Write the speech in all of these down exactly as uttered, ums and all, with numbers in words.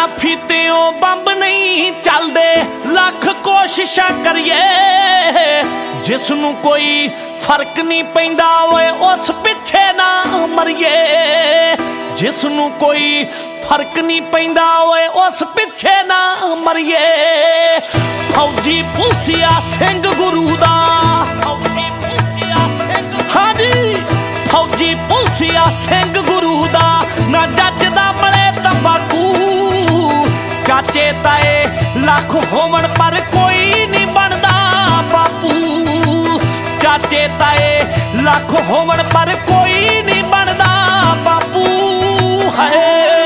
बिना फीतियों बंब नहीं चलदे, लख कोशिशां करिए जिसनू कोई फर्क नहीं पैंदा ओए उस पिछे ना मरिए। जिसनू कोई फर्क नहीं पैंदा ओए उस पिछे ना मरिए। फौजी पुलसिया सिंह गुरु दा, फौजी पुलसिया सिंह, हाँ जी फौजी पुलसिया सिंह गुरु दा ना जजदा बले तंबाकू। चाचे ताए लख होवन पर कोई नहीं बनदा बापू। चाचे ताए लख होवन पर कोई नहीं बनदा बापू है।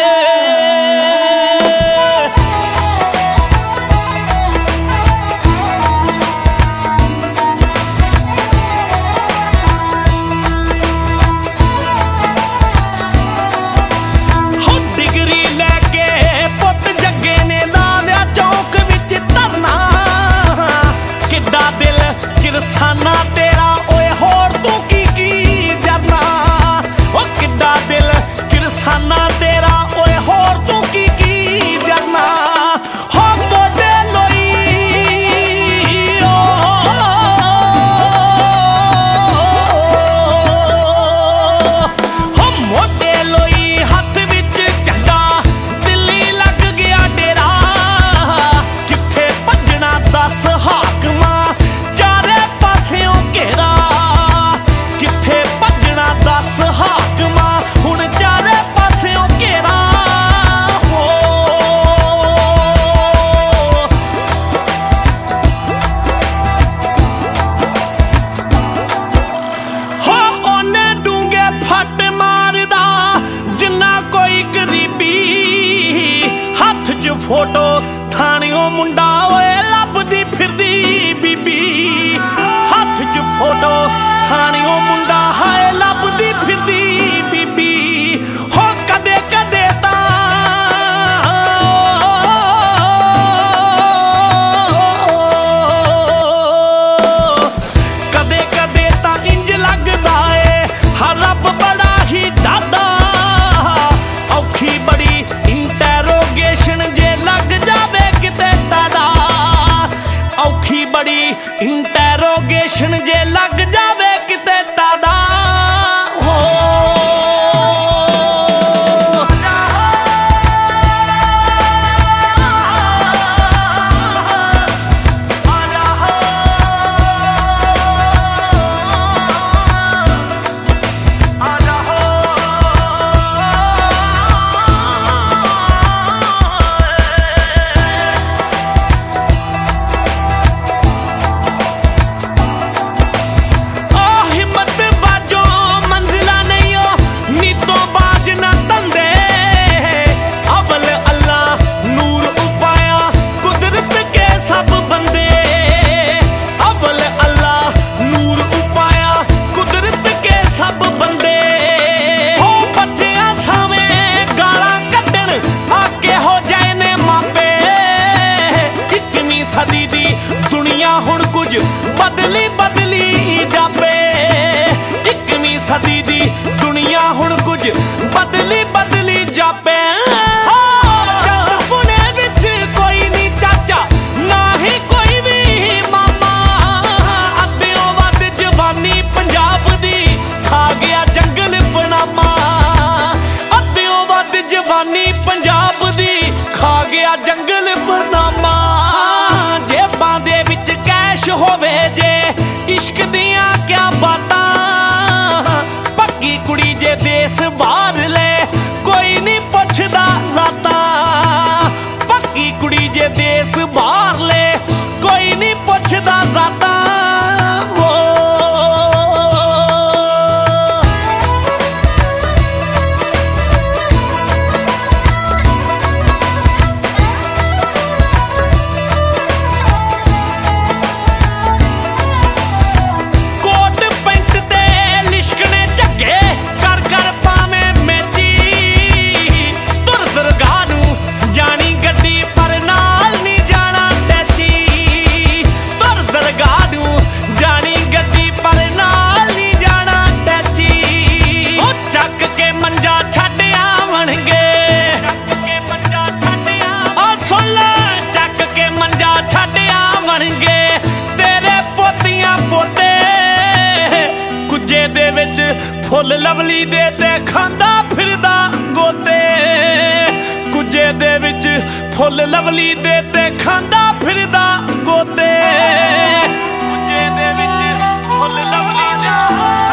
किरसाना तेरा ओए होर तू की की जरना, ओ किड्डा दिल किरसाना तेरा ओए होर तू की की जरना। हो मोढे लोई ओ हो मोढे लोई हथ विच झंडा दिल्ली लग गया डेरा। किथे भजना दस हाकमा घेरा, किथे भजना दस हाकमा हुण चारे पास्यों घेरा। हो हो ओने डूंगे फट मारदा जिन्ना कोई गरीबी। हथ च फोटो थानियों मुंडा ओए लभदी फिरदी बीबी। हथ च फोटो थानियों मुंडा हाय लभदी फिरदी बीबी। हो कदे कदे तां कदे कदे तां इंज लगदा ए हर रब बड़ा ही डाडा। औखी बड़ी इंटैरोगेशन जे लग जावे किते टाडा। औखी बड़ी इंटैरोगेशन जे लग जावे किते टाडा। हो ਫੁੱਲ ਲਵਲੀ ਦੇ ਤੇ ਖਾਂਦਾ ਫਿਰਦਾ ਗੋਤੇ ਕੁੱਜੇ ਦੇ ਵਿੱਚ ਫੁੱਲ ਲਵਲੀ ਦੇ ਤੇ ਖਾਂਦਾ ਫਿਰਦਾ ਗੋਤੇ ਕੁੱਜੇ ਦੇ ਵਿੱਚ ਫੁੱਲ ਲਵਲੀ ਦੇ